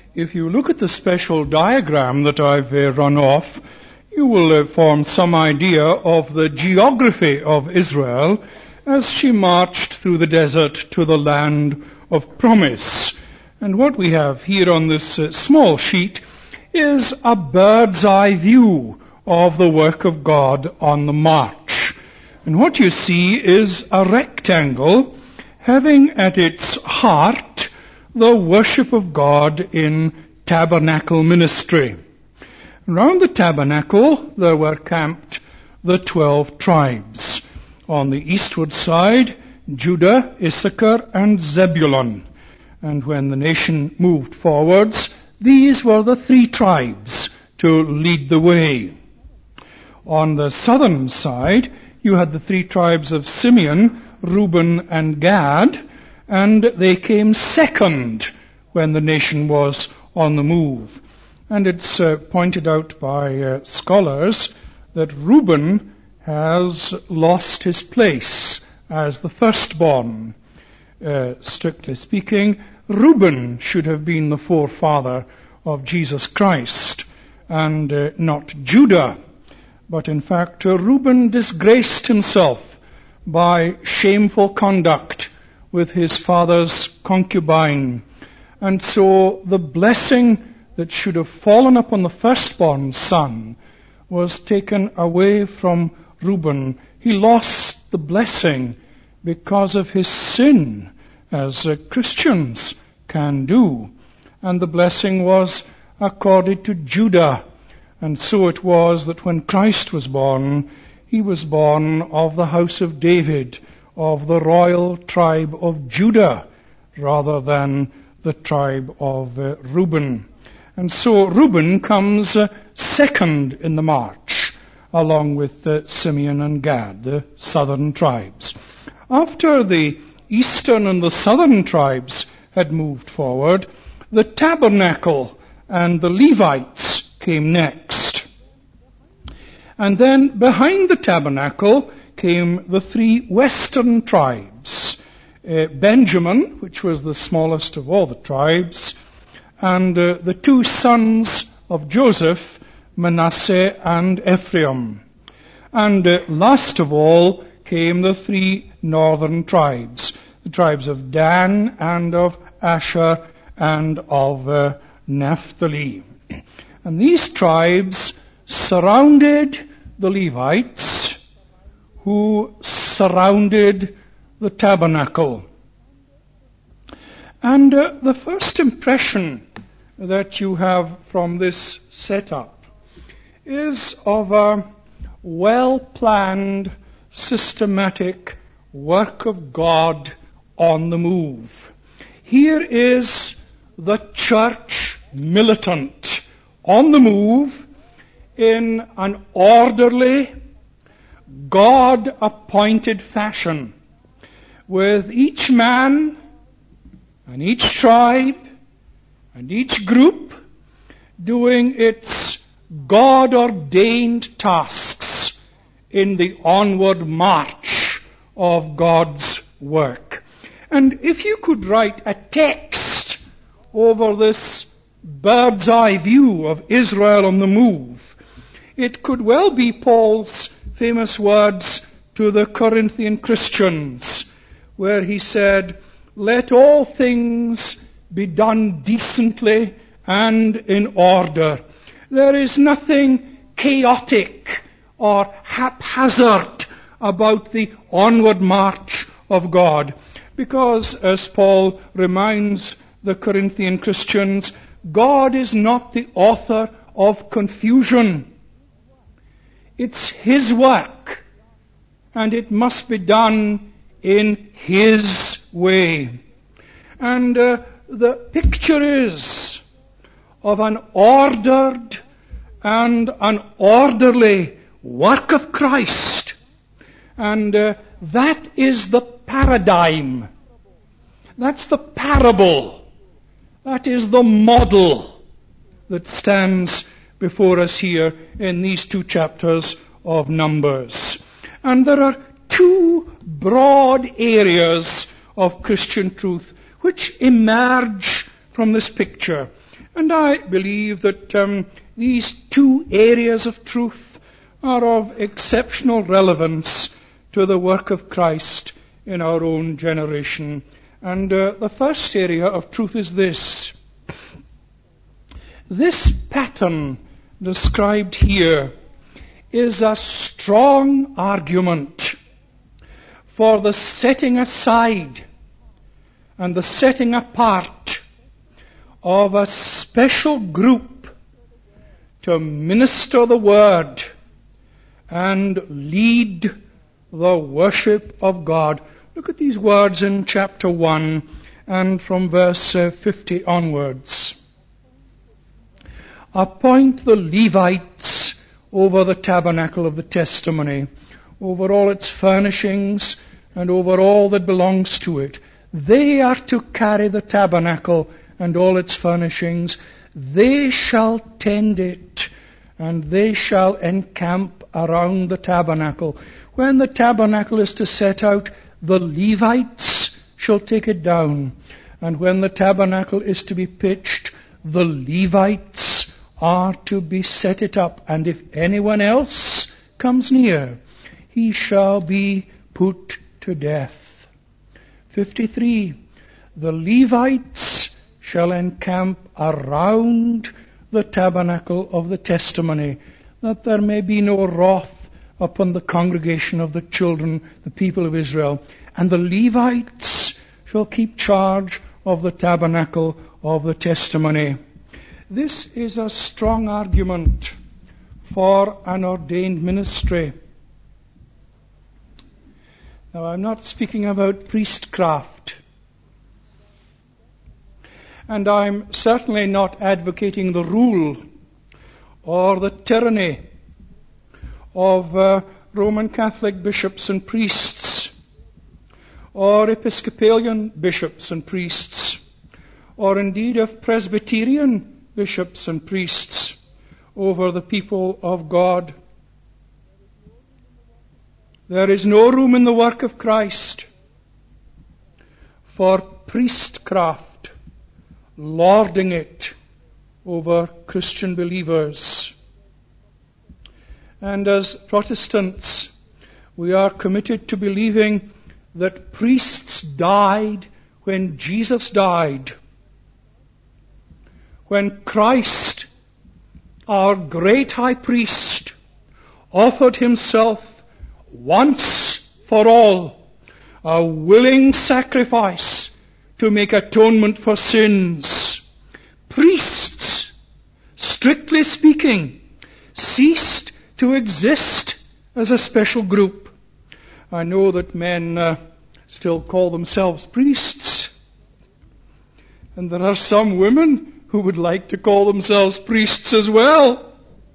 If you look at the special diagram that I've run off, you will form some idea of the geography of Israel as she marched through the desert to the land of promise. And what we have here on this small sheet is a bird's eye view of the work of God on the march. And what you see is a rectangle having at its heart the worship of God in tabernacle ministry. Around the tabernacle there were camped the 12 tribes. On the eastward side, Judah, Issachar, and Zebulun. And when the nation moved forwards, these were the 3 tribes to lead the way. On the southern side, you had the 3 tribes of Simeon, Reuben, and Gad, and they came second when the nation was on the move. And it's pointed out by scholars that Reuben has lost his place as the firstborn. Strictly speaking, Reuben should have been the forefather of Jesus Christ, and not Judah. But in fact, Reuben disgraced himself by shameful conduct with his father's concubine. And so the blessing that should have fallen upon the firstborn son was taken away from Reuben. He lost the blessing because of his sin, as Christians can do. And the blessing was accorded to Judah. And so it was that when Christ was born, he was born of the house of David, of the royal tribe of Judah, rather than the tribe of Reuben. And so Reuben comes second in the march, along with Simeon and Gad, the southern tribes. After the eastern and the southern tribes had moved forward, the tabernacle and the Levites came next. And then behind the tabernacle came the 3 western tribes, Benjamin, which was the smallest of all the tribes, and the 2 sons of Joseph, Manasseh and Ephraim. And last of all came the 3 northern tribes, the tribes of Dan and of Asher and of Naphtali. And these tribes surrounded the Levites, who surrounded the tabernacle. And the first impression that you have from this setup is of a well-planned, systematic work of God on the move. Here is the church militant on the move in an orderly, God-appointed fashion, with each man and each tribe and each group doing its God-ordained tasks in the onward march of God's work. And if you could write a text over this bird's eye view of Israel on the move, it could well be Paul's famous words to the Corinthian Christians, where he said, "Let all things be done decently and in order." There is nothing chaotic or haphazard about the onward march of God, because, as Paul reminds the Corinthian Christians, God is not the author of confusion. It's His work, and it must be done in His way. And the picture is of an ordered and an orderly work of Christ. And that is the paradigm. That's the parable. That is the model that stands before us here in these 2 chapters of Numbers. And there are 2 broad areas of Christian truth which emerge from this picture. And I believe that these two areas of truth are of exceptional relevance to the work of Christ in our own generation. And the first area of truth is this. This pattern described here is a strong argument for the setting aside and the setting apart of a special group to minister the word and lead the worship of God. Look at these words in chapter 1 and from verse 50 onwards. Appoint the Levites over the tabernacle of the testimony, over all its furnishings and over all that belongs to it. They are to carry the tabernacle and all its furnishings. They shall tend it, and they shall encamp around the tabernacle. When the tabernacle is to set out, the Levites shall take it down. And when the tabernacle is to be pitched, the Levites are to be set it up. And if anyone else comes near, he shall be put to death. 53. The Levites shall encamp around the tabernacle of the testimony, that there may be no wrath upon the congregation of the children, the people of Israel. And the Levites shall keep charge of the tabernacle of the testimony. This is a strong argument for an ordained ministry. Now, I'm not speaking about priestcraft. And I'm certainly not advocating the rule or the tyranny of Roman Catholic bishops and priests, or Episcopalian bishops and priests, or indeed of Presbyterian bishops and priests over the people of God. There is no room in the work of Christ for priestcraft, lording it over Christian believers. And as Protestants, we are committed to believing that priests died when Jesus died. When Christ, our great high priest, offered himself once for all, a willing sacrifice to make atonement for sins, priests, strictly speaking, ceased to exist as a special group. I know that men still call themselves priests, and there are some women who would like to call themselves priests as well.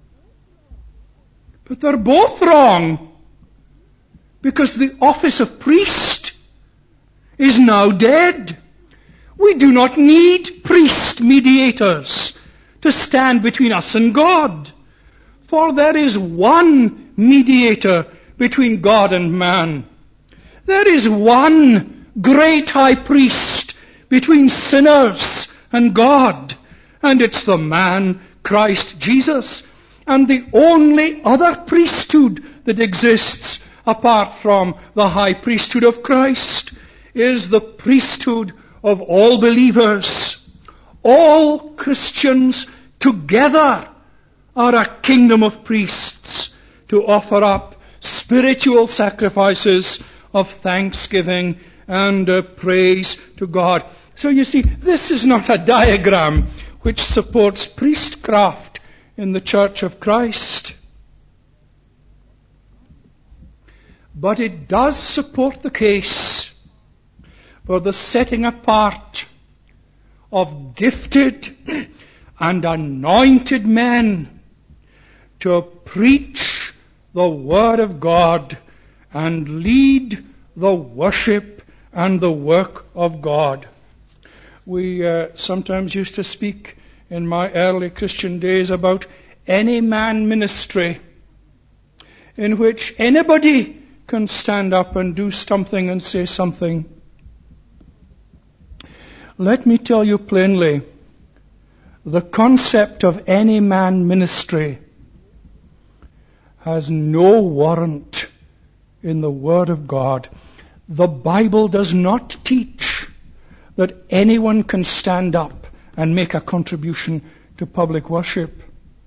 But they're both wrong, because the office of priest is now dead. We do not need priest mediators to stand between us and God, for there is one mediator between God and man. There is one great high priest between sinners and God, and it's the man Christ Jesus. And the only other priesthood that exists apart from the high priesthood of Christ is the priesthood of all believers. All Christians together are a kingdom of priests to offer up spiritual sacrifices of thanksgiving and praise to God. So you see, this is not a diagram which supports priestcraft in the Church of Christ. But it does support the case for the setting apart of gifted and anointed men to preach the Word of God and lead the worship and the work of God. We sometimes used to speak in my early Christian days about any man ministry, in which anybody can stand up and do something and say something. Let me tell you plainly the concept of any man ministry has no warrant in the Word of God. The Bible does not teach that anyone can stand up and make a contribution to public worship.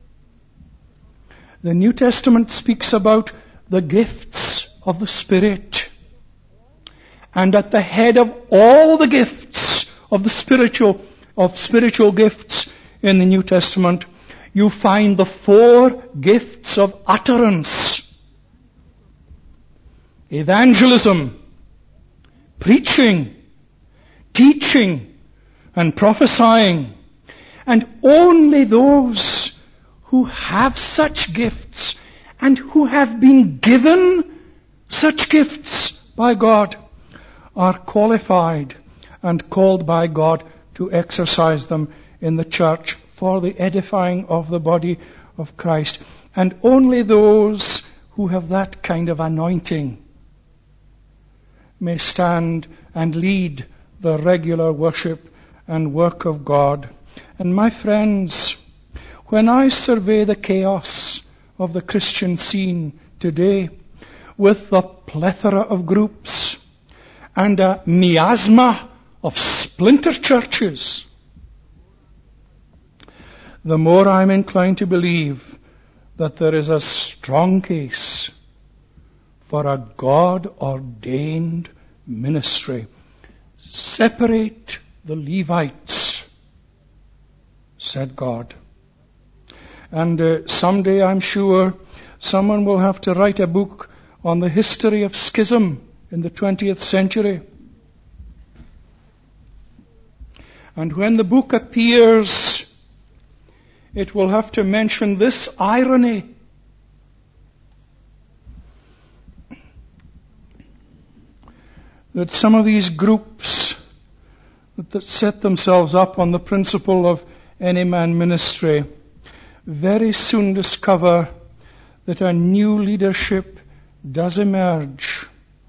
The New Testament speaks about the gifts of the Spirit. And at the head of all the gifts of the spiritual gifts in the New Testament, you find the 4 gifts of utterance: evangelism, preaching, teaching, and prophesying. And only those who have such gifts and who have been given such gifts by God are qualified and called by God to exercise them in the church for the edifying of the body of Christ. And only those who have that kind of anointing may stand and lead the regular worship and work of God. And my friends, when I survey the chaos of the Christian scene today, with the plethora of groups and a miasma of splinter churches, the more I'm inclined to believe that there is a strong case for a God-ordained ministry. Separate the Levites, said God. And someday, I'm sure, someone will have to write a book on the history of schism in the 20th century. And when the book appears, it will have to mention this irony: that some of these groups that set themselves up on the principle of any man ministry very soon discover that a new leadership does emerge,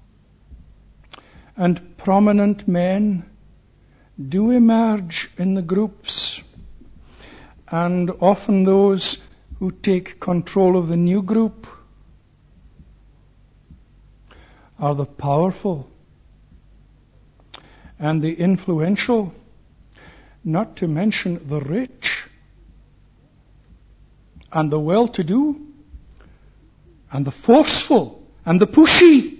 and prominent men do emerge in the groups, and often those who take control of the new group are the powerful and the influential, not to mention the rich and the well-to-do and the forceful and the pushy.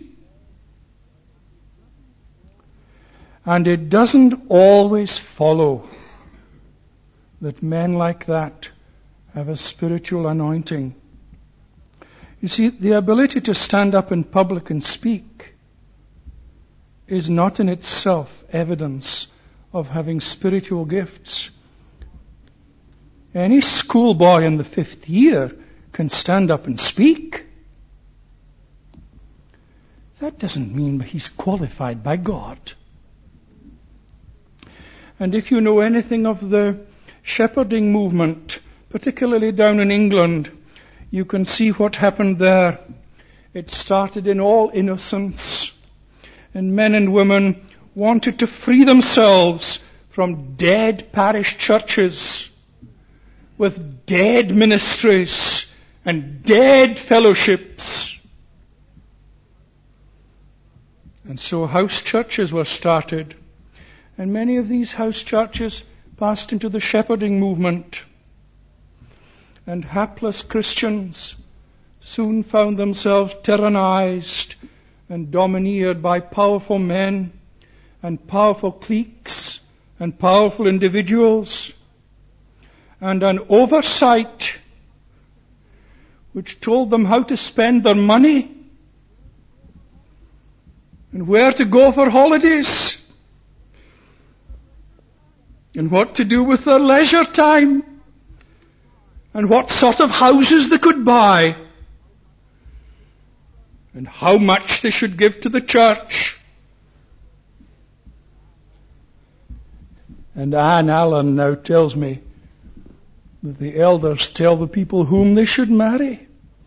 And it doesn't always follow that men like that have a spiritual anointing. You see, the ability to stand up in public and speak is not in itself evidence of having spiritual gifts. Any schoolboy in the 5th year can stand up and speak. That doesn't mean he's qualified by God. And if you know anything of the shepherding movement, particularly down in England, you can see what happened there. It started in all innocence, and men and women wanted to free themselves from dead parish churches with dead ministries and dead fellowships. And so house churches were started. And many of these house churches passed into the shepherding movement. And hapless Christians soon found themselves tyrannized and domineered by powerful men and powerful cliques and powerful individuals, and an oversight which told them how to spend their money and where to go for holidays and what to do with their leisure time and what sort of houses they could buy and how much they should give to the church. And Anne Allen now tells me that the elders tell the people whom they should marry.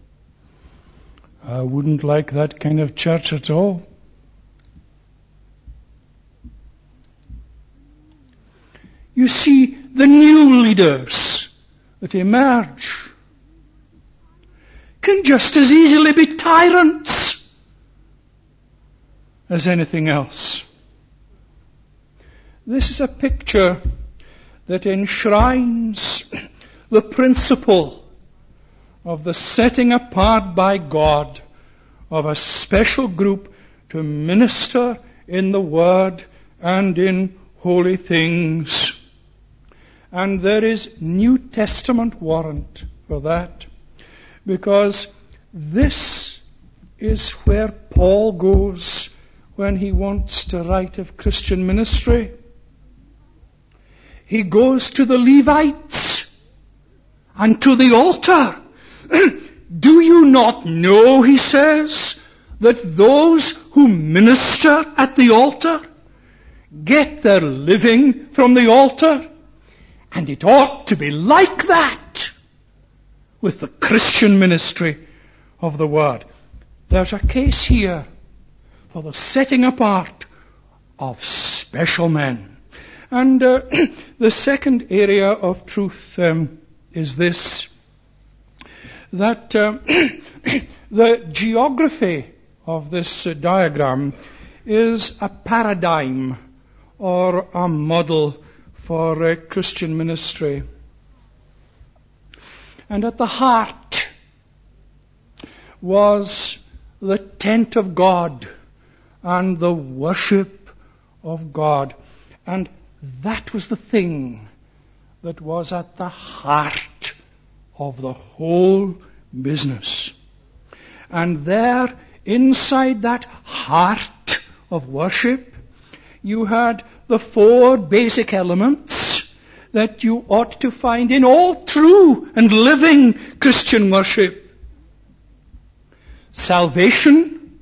I wouldn't like that kind of church at all. You see, the new leaders that emerge can just as easily be tyrants as anything else. This is a picture that enshrines the principle of the setting apart by God of a special group to minister in the Word and in holy things. And there is New Testament warrant for that, because this is where Paul goes when he wants to write of Christian ministry. He goes to the Levites and to the altar. Do you not know, he says, that those who minister at the altar get their living from the altar? And it ought to be like that with the Christian ministry of the Word. There's a case here for the setting apart of special men. And the second area of truth is this, that the geography of this diagram is a paradigm or a model for Christian ministry. And at the heart was the tent of God and the worship of God. And that was the thing that was at the heart of the whole business. And there, inside that heart of worship, you had the four basic elements that you ought to find in all true and living Christian worship. Salvation,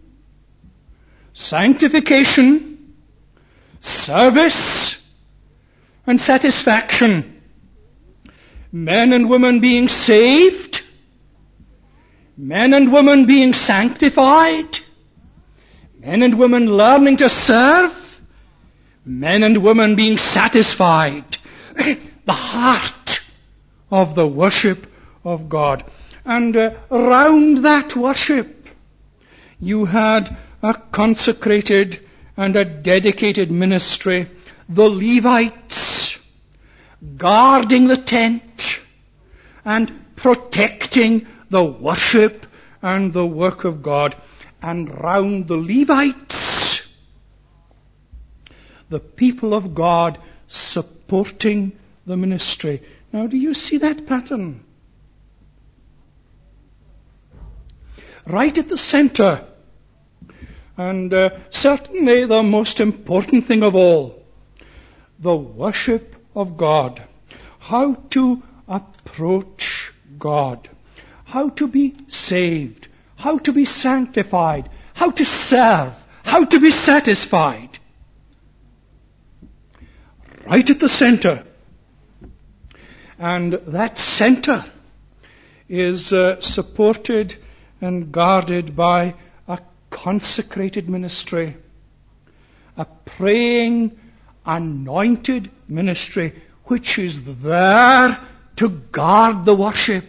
sanctification, service, and satisfaction. Men and women being saved, men and women being sanctified, men and women learning to serve, men and women being satisfied. The heart of the worship of God. And around that worship, you had a consecrated and a dedicated ministry. The Levites guarding the tent and protecting the worship and the work of God. And round the Levites, the people of God supporting the ministry. Now, do you see that pattern? Right at the center, and certainly the most important thing of all, the worship of God. How to approach God. How to be saved. How to be sanctified. How to serve. How to be satisfied. Right at the center. And that center is supported and guarded by a consecrated ministry, a praying, anointed ministry, which is there to guard the worship.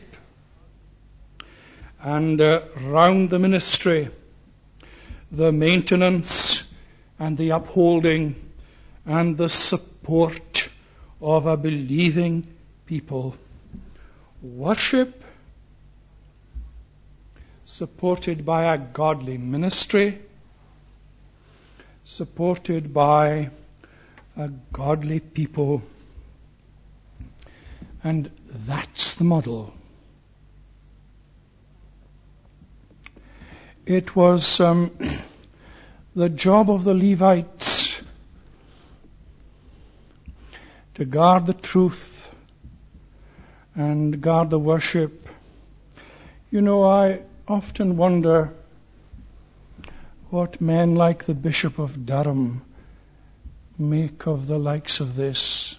And round the ministry, the maintenance and the upholding and the support of a believing people. Worship supported by a godly ministry, supported by a godly people. And that's the model. It was the job of the Levites to guard the truth and guard the worship. You know, I often wonder what men like the Bishop of Durham make of the likes of this.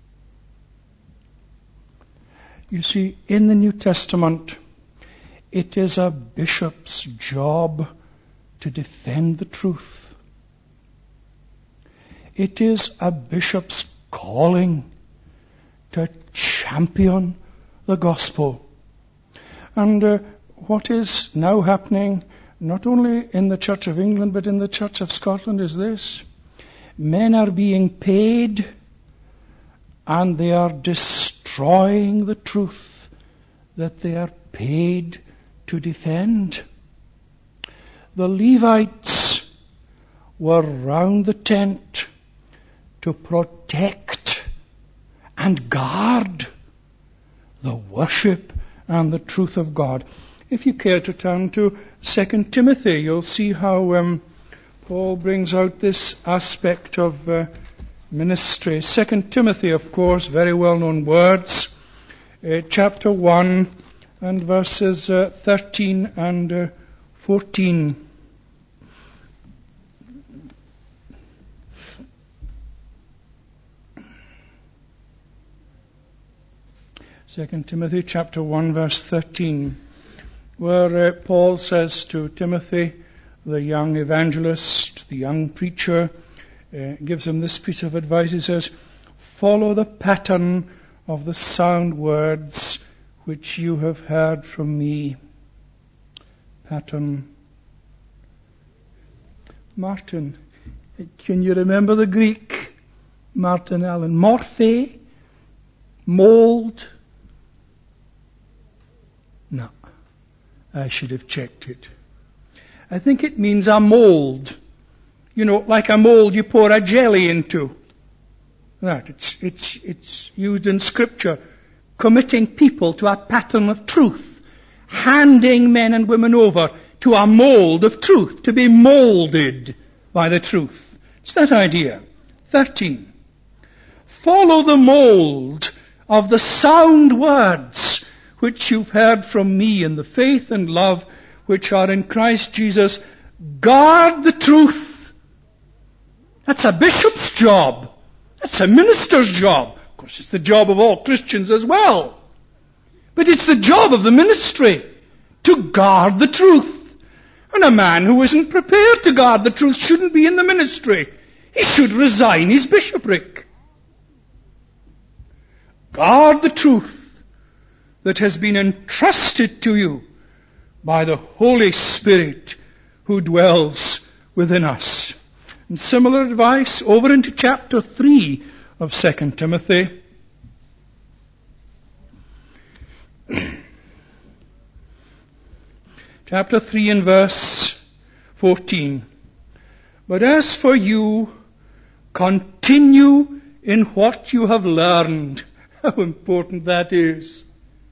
You see, in the New Testament, it is a bishop's job to defend the truth. It is a bishop's calling to champion the gospel. And what is now happening, not only in the Church of England, but in the Church of Scotland, is this. Men are being paid, and they are destroying the truth that they are paid to defend. The Levites were round the tent to protect and guard the worship and the truth of God. If you care to turn to 2 Timothy, you'll see how Paul brings out this aspect of ministry. 2 Timothy, of course, very well-known words. Chapter 1 and verses 13 and 14. Second Timothy chapter 1 verse 13, where Paul says to Timothy, the young evangelist, the young preacher, gives him this piece of advice. He says, follow the pattern of the sound words which you have heard from me. Pattern. Martin, can you remember the Greek? Martin Allen. Morphe, mold. No, I should have checked it. I think it means a mold. You know, like a mold you pour a jelly into. That, it's used in Scripture, committing people to a pattern of truth, handing men and women over to a mold of truth, to be molded by the truth. It's that idea. 13. Follow the mold of the sound words which you've heard from me in the faith and love which are in Christ Jesus. Guard the truth. That's a bishop's job. That's a minister's job. Of course, it's the job of all Christians as well. But it's the job of the ministry to guard the truth. And a man who isn't prepared to guard the truth shouldn't be in the ministry. He should resign his bishopric. Guard the truth that has been entrusted to you by the Holy Spirit who dwells within us. And similar advice over into chapter 3 of 2 Timothy. Chapter 3 and verse 14. But as for you, continue in what you have learned. How important that is.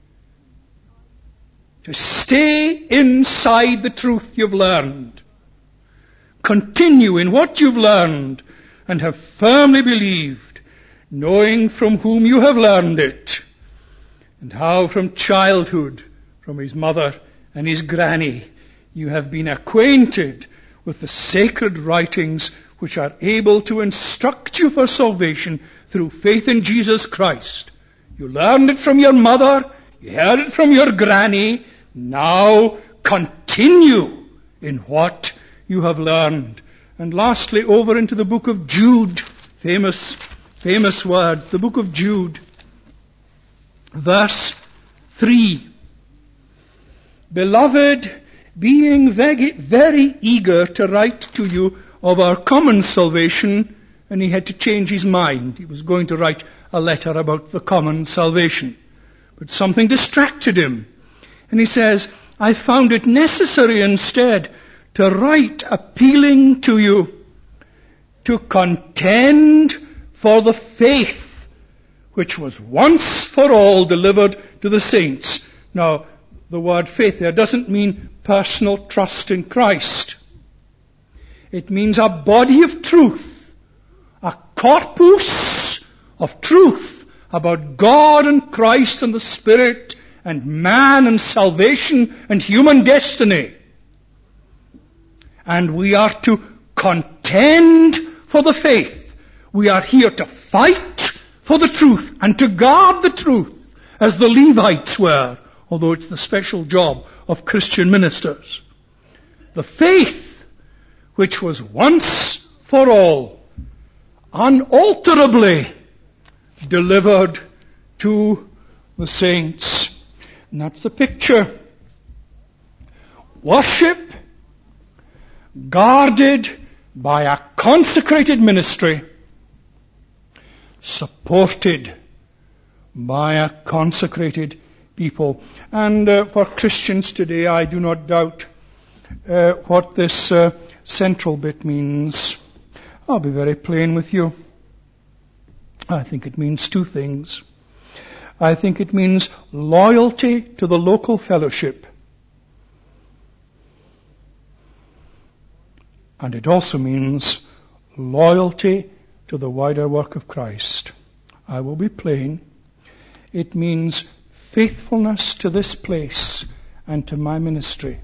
To stay inside the truth you've learned. Continue in what you've learned and have firmly believed, knowing from whom you have learned it, and how from childhood, from his mother and his granny, you have been acquainted with the sacred writings which are able to instruct you for salvation through faith in Jesus Christ. You learned it from your mother, you heard it from your granny. Now continue in what you have learned. And lastly, over into the book of Jude. Famous words. The book of Jude. Verse 3. Beloved, being very eager to write to you of our common salvation, and he had to change his mind. He was going to write a letter about the common salvation. But something distracted him. And he says, I found it necessary instead to write appealing to you to contend for the faith which was once for all delivered to the saints. Now, the word faith there doesn't mean personal trust in Christ. It means a body of truth, a corpus of truth about God and Christ and the Spirit and man and salvation and human destiny. And we are to contend for the faith. We are here to fight for the truth and to guard the truth as the Levites were, although it's the special job of Christian ministers. The faith which was once for all unalterably delivered to the saints. And that's the picture. Worship guarded by a consecrated ministry, supported by a consecrated people. And for Christians today, I do not doubt what this central bit means. I'll be very plain with you. I think it means two things. I think it means loyalty to the local fellowship. And it also means loyalty to the wider work of Christ. I will be plain. It means faithfulness to this place and to my ministry.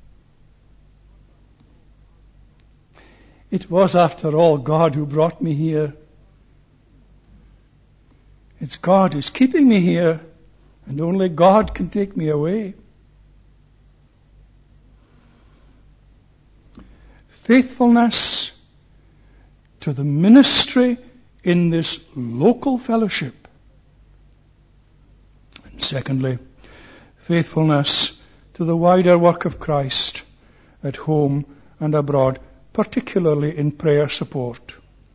It was, after all, God who brought me here. It's God who's keeping me here, and only God can take me away. Faithfulness to the ministry in this local fellowship. And secondly, faithfulness to the wider work of Christ at home and abroad, particularly in prayer support.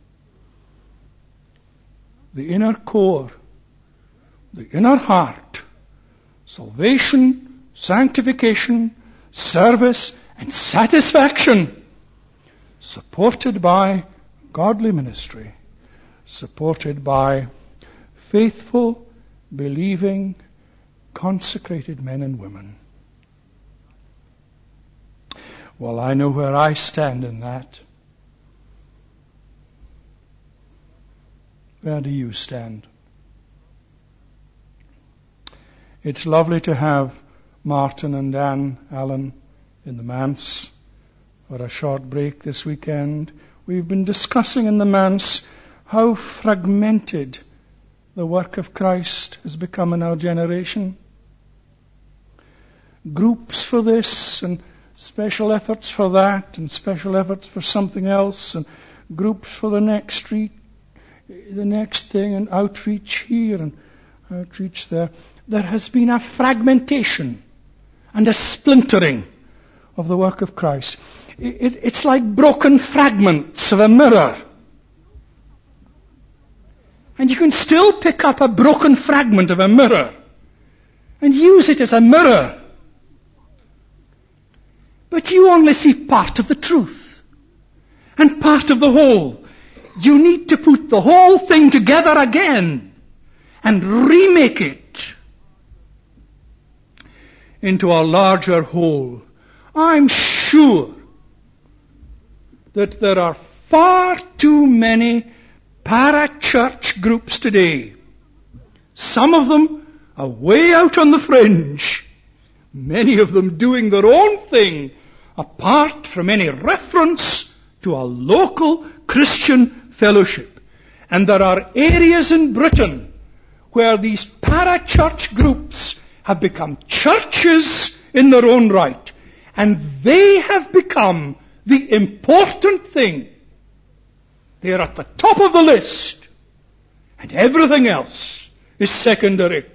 The inner core, the inner heart, salvation, sanctification, service, and satisfaction, supported by godly ministry, supported by faithful, believing, consecrated men and women. Well, I know where I stand in that. Where do you stand? It's lovely to have Martin and Dan Allen in the manse for a short break this weekend. We've been discussing in the manse how fragmented the work of Christ has become in our generation. Groups for this and special efforts for that and special efforts for something else and groups for the next street, the next thing, and outreach here and outreach there. There has been a fragmentation and a splintering of the work of Christ. It's like broken fragments of a mirror. And you can still pick up a broken fragment of a mirror and use it as a mirror. But you only see part of the truth and part of the whole. You need to put the whole thing together again and remake it into a larger whole. I'm sure that there are far too many para-church groups today. Some of them are way out on the fringe. Many of them doing their own thing apart from any reference to a local Christian fellowship. And there are areas in Britain where these para-church groups have become churches in their own right. And they have become the important thing. They are at the top of the list. And everything else is secondary.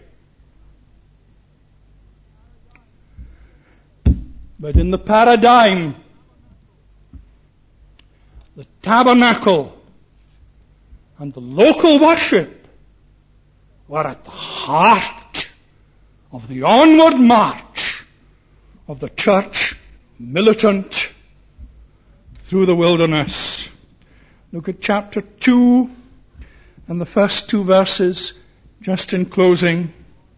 But in the paradigm, the tabernacle and the local worship were at the heart of the onward march of the church militant through the wilderness. Look at chapter 2 and the first two verses, just in closing.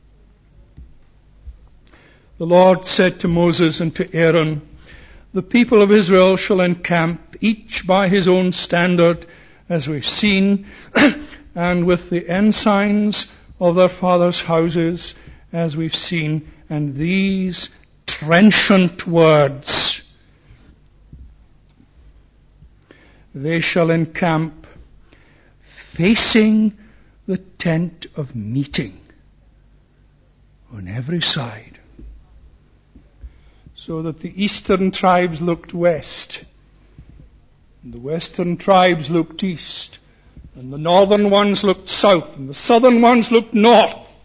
The Lord said to Moses and to Aaron, "The people of Israel shall encamp, each by his own standard, as we've seen, and with the ensigns of their fathers' houses, as we've seen." And these trenchant words, they shall encamp facing the tent of meeting on every side. So that the eastern tribes looked west, and the western tribes looked east, and the northern ones looked south, and the southern ones looked north.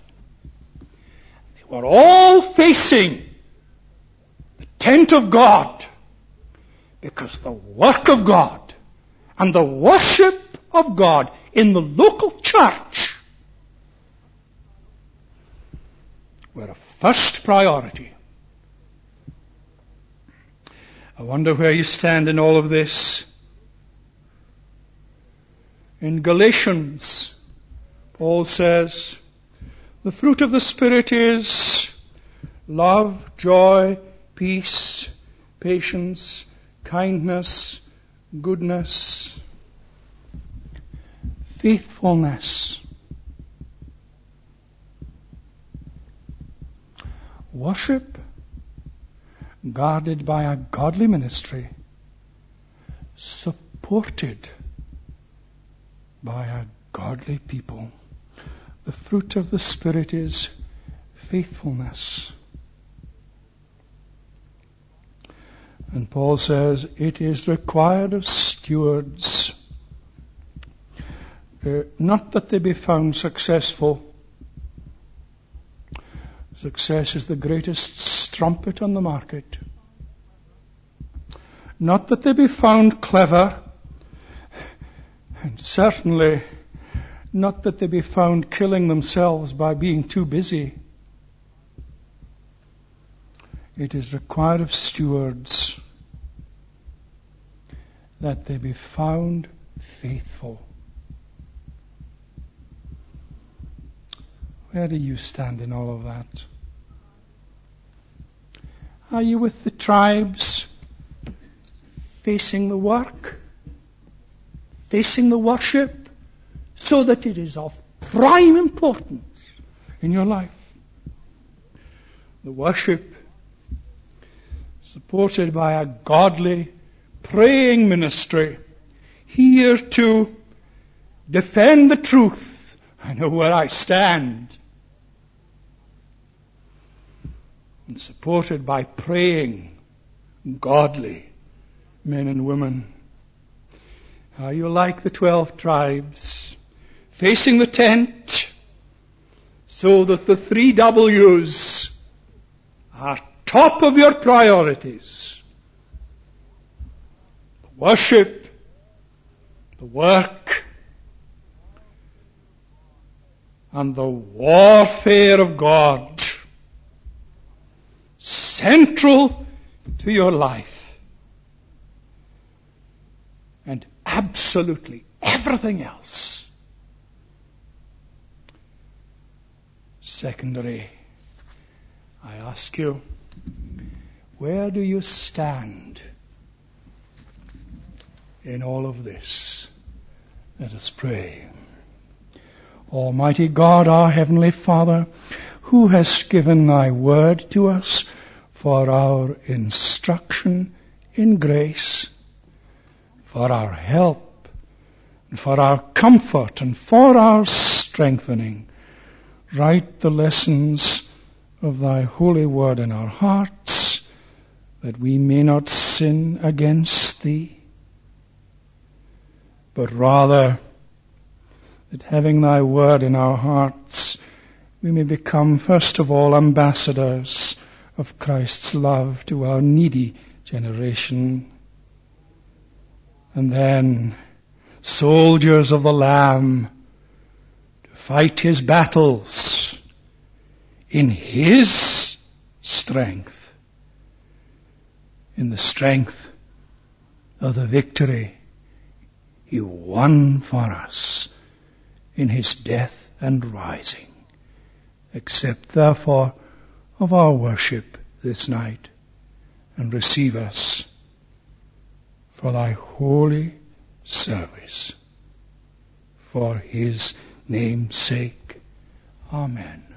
They were all facing the tent of God, because the work of God and the worship of God in the local church were a first priority. I wonder where you stand in all of this. In Galatians, Paul says, the fruit of the Spirit is love, joy, peace, patience, kindness, goodness, faithfulness. Worship guarded by a godly ministry, supported by a godly people. The fruit of the Spirit is faithfulness. And Paul says it is required of stewards, not that they be found successful. Success is the greatest strumpet on the market. Not that they be found clever, and certainly not that they be found killing themselves by being too busy. It is required of stewards that they be found faithful. Where do you stand in all of that? Are you with the tribes, facing the work, facing the worship, so that it is of prime importance in your life? The worship supported by a godly praying ministry, here to defend the truth. I know where I stand. And supported by praying, godly men and women. Are you like the 12 tribes, facing the tent, so that the 3 W's are top of your priorities? The worship, the work, and the warfare of God, central to your life, and absolutely everything else secondary. I ask you, where do you stand in all of this? Let us pray. Almighty God, our Heavenly Father, who has given thy word to us for our instruction in grace, for our help, and for our comfort, and for our strengthening, write the lessons of thy holy word in our hearts, that we may not sin against thee, but rather that having thy word in our hearts, we may become first of all ambassadors of Christ's love to our needy generation, and then soldiers of the Lamb to fight his battles in his strength, in the strength of the victory he won for us in his death and rising. Accept therefore of our worship this night, and receive us for thy holy service. For his name's sake. Amen.